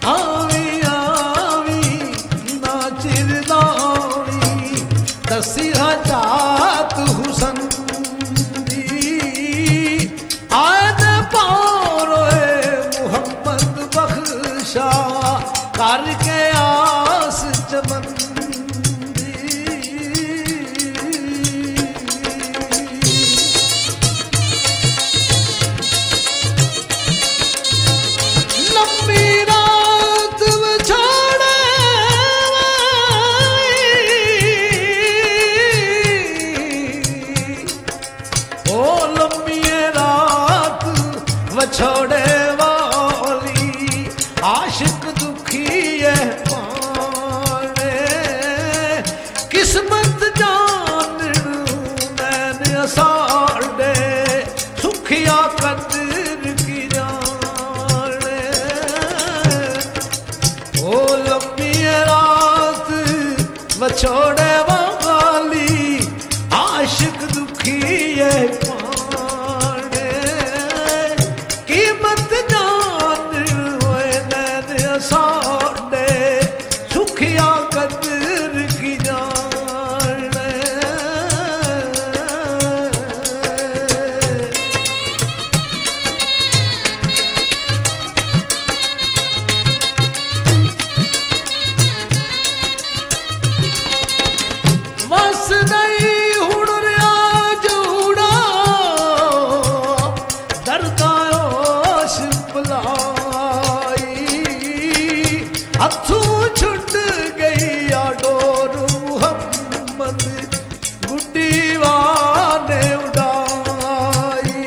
ਆਵੀ ਆਵੀ ਨਾ ਚਿਰਦਾਣੀ ਦਸੀ ਹਜਾਤ ਹੁਸਨ ਦੀ ਆਦ ਪਾਰੋਏ ਮੁਹੰਮਦ ਬਖਸ਼ਾ ਕਰਕੇ ਆਸ ਚਮਨ छोड़े वाली आशिक दुखी है पाने किस्मत जान मैंने साड़े सुखिया कदर की जाने ओ लंबी रात वो छोड़े वाली आशिक दुखी है साडे सुखिया कदर की जाने वस नहीं हुण रहा जूड़ा दर्दा ओश भला हथू छुट गई आ डोर मुहम्मद गुड्डी वाने उड़ाई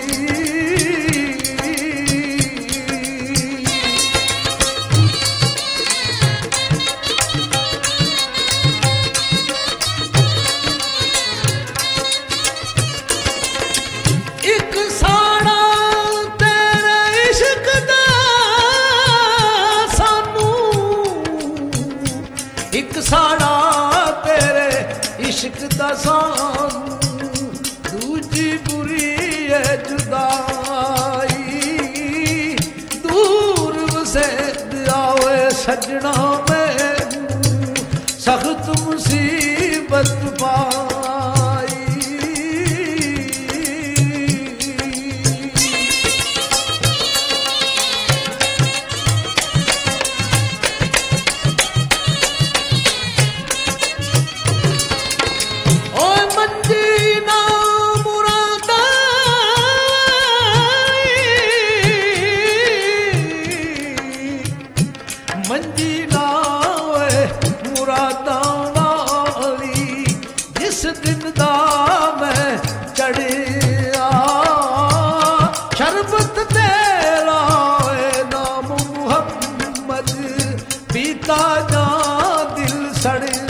एक साड़ा तेरे इश्क दा एक साड़ा तेरे इश्क दा सानू दूजी बुरी है जुदाई दूर वसे आवे सजना मैनू सख्त मुसीबत पाई मंजी ना मुरादा वाली जिस दिन दा मैं चढ़िया शरबत तेरा नाम मुहम्मद पीता जा दिल सड़िया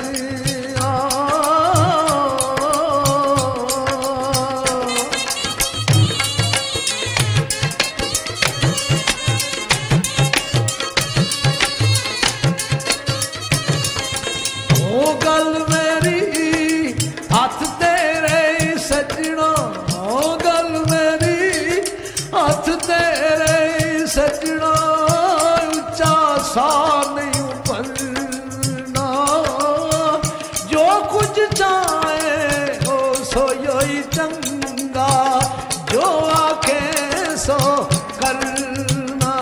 गल मेरी हाथ तेरे सजना गल मेरी हाथ तेरे सजना उच्चा सा नहीं भरना जो कुछ चाहे ओ सो योई चंगा जो आखे सो करना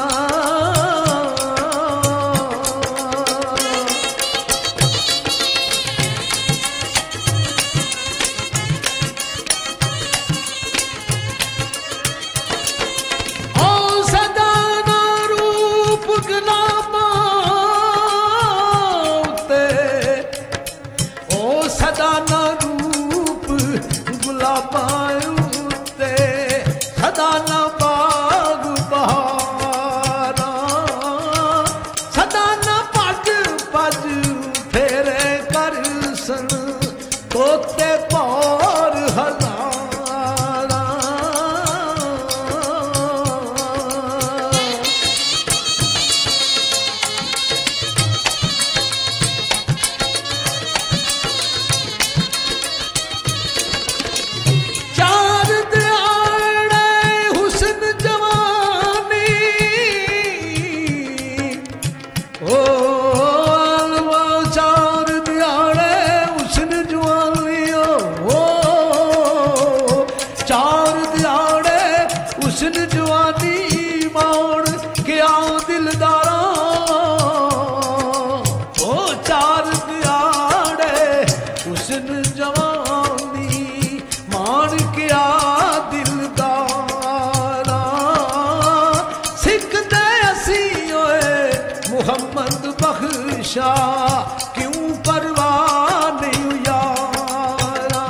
मोहम्मद बख्शा क्यों परवाह नहीं यारा।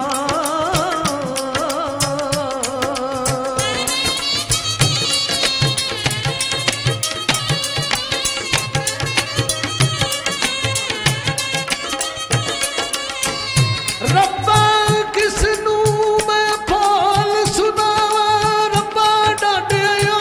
रब्बा किसनू मैं फौल सुनावा, रब्बा डाटिया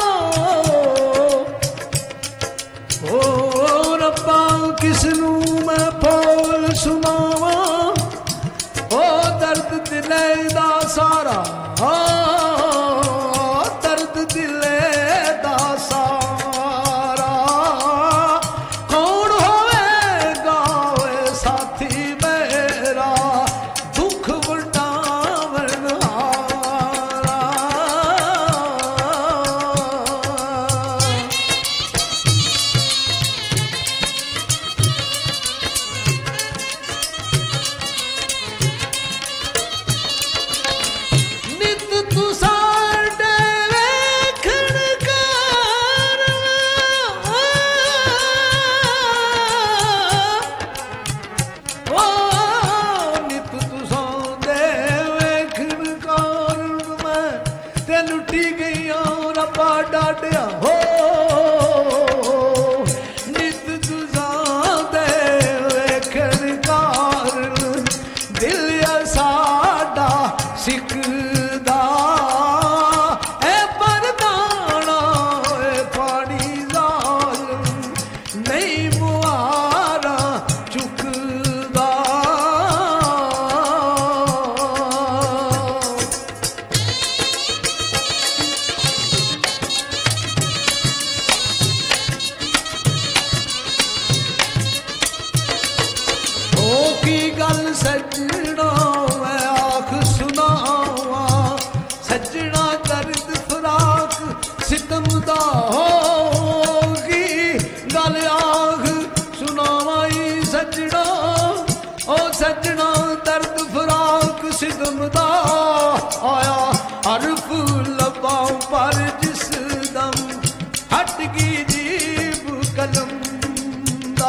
ओ रब्बा किसनू मैं फौल सुनावा, ओ दर्द दिले दा सारा, दर्द दिले दा सारा। कौन होवेगा वे साथी मेरा दुख वंडावन हारा। नित तू साडे वेखण कार, ओ नित तू साडे वेखण कार मैं ते लुटी गई रब्बा डाटिया हो। नित तू साडे वेखण कार दिल साडा सिकदा ए परदाना ए पानी जालिम नहीं मुआरा चुकदा। ओ की गल सजना मैं आख सुनावा, सजना दर्द फराक सितम दा होगी। गल आख सुनावा ई सजना, ओ सजना दर्द फराक सितम दा। आया हरफ लबां पर जिस दम हट गई जीब कलम दा।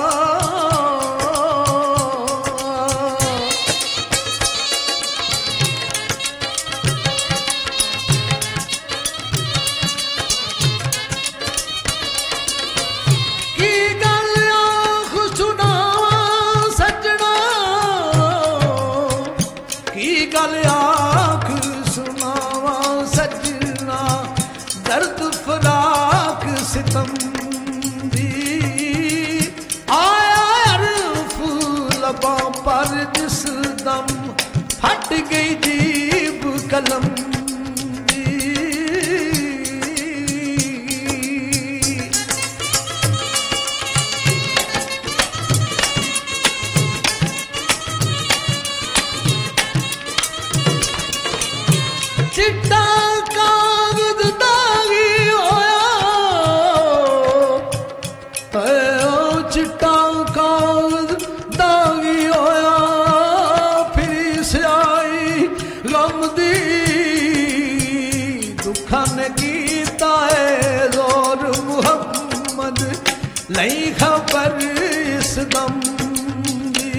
की गल आख सुनावा सजना, की गल आख सुनावा सजना दर्द फराक सितम दी। आया हरफ लबां पर जिस दम फट गई जीब कलम दी। चिट्टा कागज दागी होया, ओ चिट्टा कागज दागी होया। फिर स्याही गम दी दुखा ने कीता है जोर मुहम्मद नहीं खबर इस दम दी।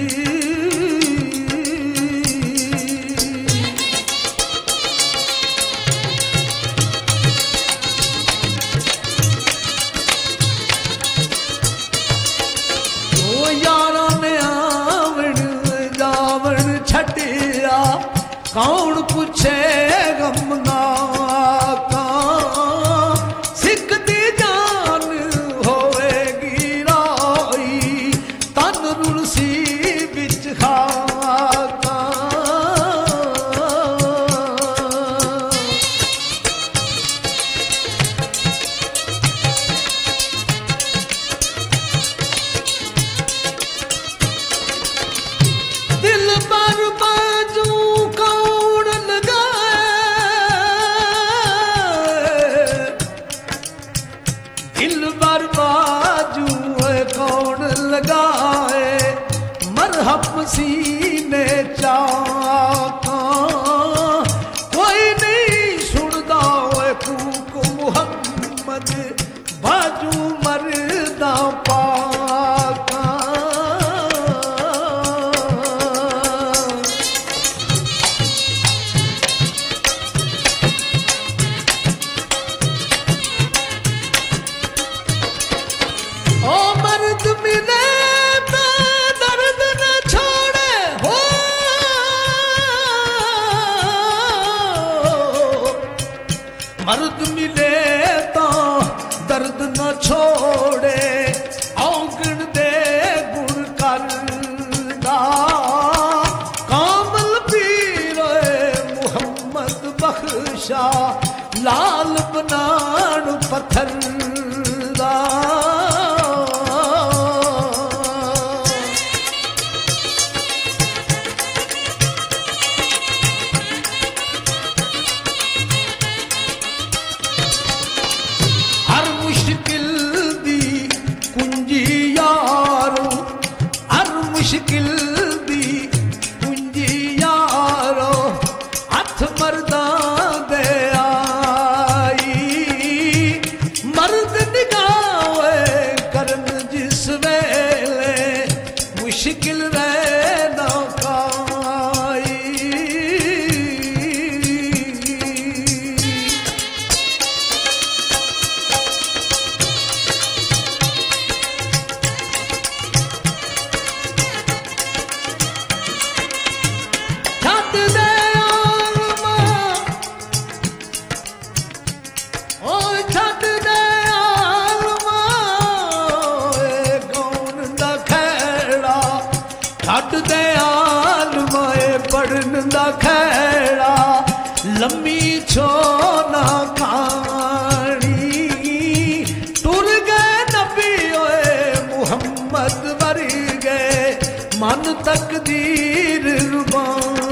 ओ यारा ने आवण जावण छटिया, कौन पूछे गम ना का। सिख दी जान होवेगी राई, तन रुलसी बिच खाका। दिल पर बाजू कौन लगाए, दिल पर बाजू कौन लगाए। मरहम सीने चाका कोई नहीं सुनदा कूक मुहम्मद बाजू मरदा पा। मुश्किल दी पूंजी यारो हथ मर्दां दे आई मर्द निगाहे करन जिस वेले मुश्किल रहना काई छड्ड दे आलमाए पढ़न दा खैड़ा लम्मी छो ना कहानी टुर गए नबी ओए मुहम्मद वर गए मन तकदीर रुबान